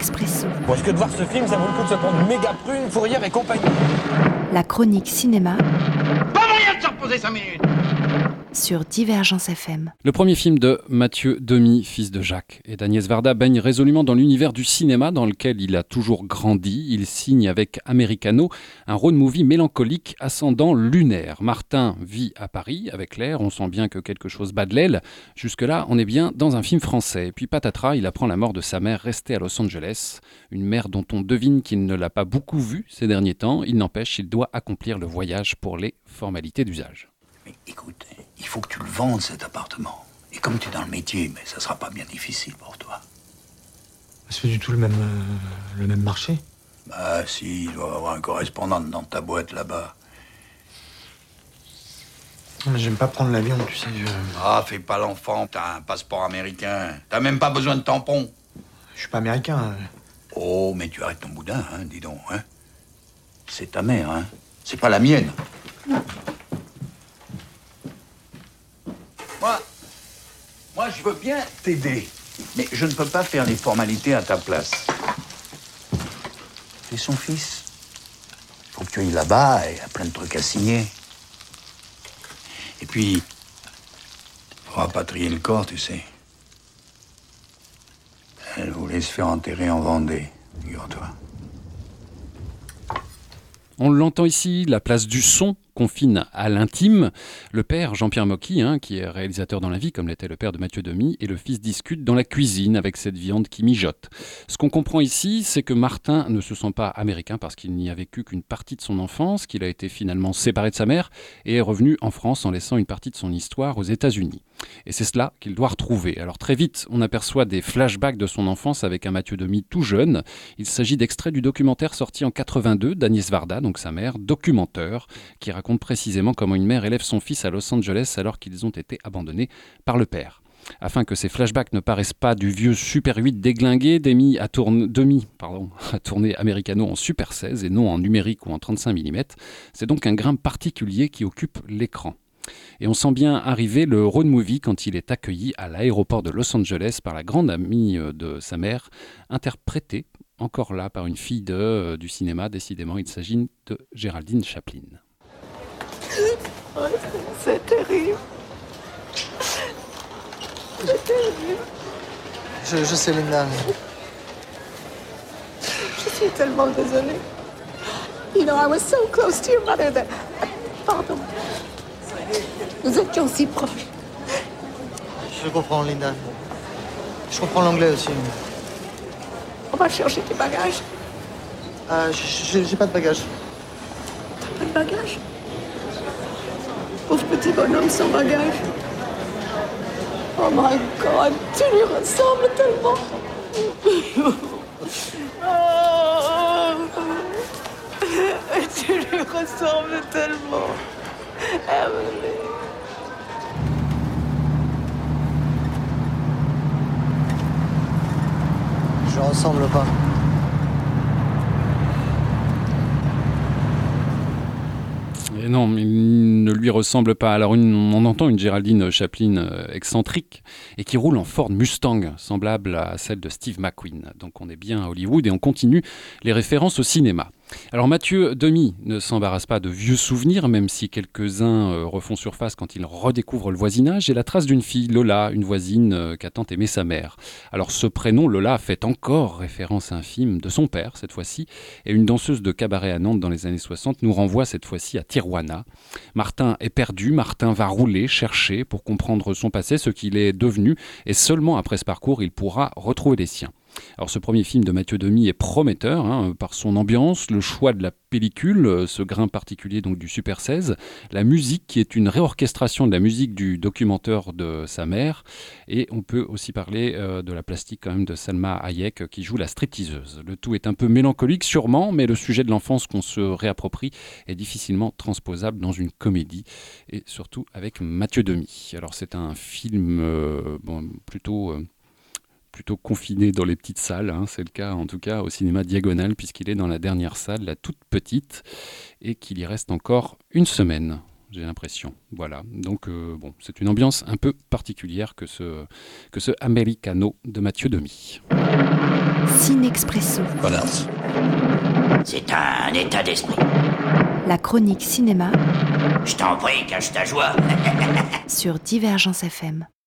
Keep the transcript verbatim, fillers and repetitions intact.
Expresso. Bon, est-ce que de voir ce film, ça vaut le coup de se prendre méga prune, fourrière et compagnie? La chronique cinéma. Pas moyen de se reposer cinq minutes. Sur Divergence F M. Le premier film de Mathieu Demy, fils de Jacques, et d'Agnès Varda baigne résolument dans l'univers du cinéma dans lequel il a toujours grandi. Il signe avec Americano un road movie mélancolique ascendant lunaire. Martin vit à Paris avec Claire, on sent bien que quelque chose bat de l'aile. Jusque-là, on est bien dans un film français. Et puis patatras, il apprend la mort de sa mère restée à Los Angeles. Une mère dont on devine qu'il ne l'a pas beaucoup vue ces derniers temps. Il n'empêche, il doit accomplir le voyage pour les formalités d'usage. Mais écoute, il faut que tu le vendes, cet appartement. Et comme tu es dans le métier, mais ça sera pas bien difficile pour toi. C'est pas du tout le même, euh, le même marché. Bah si, il doit y avoir un correspondant dans ta boîte là-bas. Non, mais j'aime pas prendre l'avion, tu sais. Je... Ah, fais pas l'enfant, t'as un passeport américain. T'as même pas besoin de tampon. Je suis pas américain. Hein. Oh, mais tu arrêtes ton boudin, hein, dis donc, hein. C'est ta mère, hein. C'est pas la mienne. Moi, moi, je veux bien t'aider, mais je ne peux pas faire les formalités à ta place. Tu es son fils. Faut que tu ailles là-bas et y a plein de trucs à signer. Et puis, faut rapatrier le corps, tu sais. Elle voulait se faire enterrer en Vendée, figure-toi. On l'entend ici, la place du son confine à l'intime. Le père, Jean-Pierre Mocky, hein, qui est réalisateur dans la vie, comme l'était le père de Mathieu Demy, et le fils discutent dans la cuisine avec cette viande qui mijote. Ce qu'on comprend ici, c'est que Martin ne se sent pas américain parce qu'il n'y a vécu qu'une partie de son enfance, qu'il a été finalement séparé de sa mère et est revenu en France en laissant une partie de son histoire aux États-Unis. Et c'est cela qu'il doit retrouver. Alors très vite, on aperçoit des flashbacks de son enfance avec un Mathieu Demy tout jeune. Il s'agit d'extraits du documentaire sorti en quatre-vingt-deux d'Agnès Varda, donc sa mère, Documenteur, qui raconte précisément comment une mère élève son fils à Los Angeles alors qu'ils ont été abandonnés par le père. Afin que ces flashbacks ne paraissent pas du vieux Super huit déglingué, Demy a, tourne, Demy, pardon, a tourné Americano en Super seize et non en numérique ou en trente-cinq millimètres. C'est donc un grain particulier qui occupe l'écran. Et on sent bien arriver le road movie quand il est accueilli à l'aéroport de Los Angeles par la grande amie de sa mère, interprétée encore là par une fille de, du cinéma. Décidément, il s'agit de Géraldine Chaplin. C'est terrible. C'est terrible. Je, je sais, Linda. Je suis tellement désolée. You know, I was so close to your mother that... Pardon. Nous étions si proches. Je comprends, Linda. Je comprends l'anglais aussi. On va chercher tes bagages. Euh, j'ai, j'ai pas de bagages. T'as pas de bagages? Pauvre petit bonhomme sans bagages. Oh my God, tu lui ressembles tellement. Oh, tu lui ressembles tellement. Emily. Je ressemble pas. Et non, il ne lui ressemble pas. Alors une, on entend une Géraldine Chaplin euh, excentrique et qui roule en Ford Mustang, semblable à celle de Steve McQueen. Donc on est bien à Hollywood et on continue les références au cinéma. Alors Mathieu Demy ne s'embarrasse pas de vieux souvenirs, même si quelques-uns euh, refont surface quand il redécouvre le voisinage et la trace d'une fille, Lola, une voisine euh, qu'a tant aimé sa mère. Alors ce prénom, Lola, fait encore référence à un film de son père, cette fois-ci, et une danseuse de cabaret à Nantes dans les années soixante nous renvoie cette fois-ci à Tijuana. Martin est perdu, Martin va rouler, chercher pour comprendre son passé, ce qu'il est devenu, et seulement après ce parcours, il pourra retrouver les siens. Alors ce premier film de Mathieu Demy est prometteur hein, par son ambiance, le choix de la pellicule, ce grain particulier donc du Super seize, la musique qui est une réorchestration de la musique du documentaire de sa mère, et on peut aussi parler euh, de la plastique quand même de Salma Hayek qui joue la stripteaseuse. Le tout est un peu mélancolique sûrement, mais le sujet de l'enfance qu'on se réapproprie est difficilement transposable dans une comédie, et surtout avec Mathieu Demy. Alors c'est un film euh, bon, plutôt... Euh, plutôt confiné dans les petites salles, hein. C'est le cas en tout cas au cinéma Diagonale puisqu'il est dans la dernière salle, la toute petite, et qu'il y reste encore une semaine, j'ai l'impression. Voilà, donc euh, bon, c'est une ambiance un peu particulière que ce, que ce Americano de Mathieu Demy. Cinexpresso, Connasse. C'est un état d'esprit. la chronique cinéma Je t'en prie, cache ta joie. sur Divergence F M.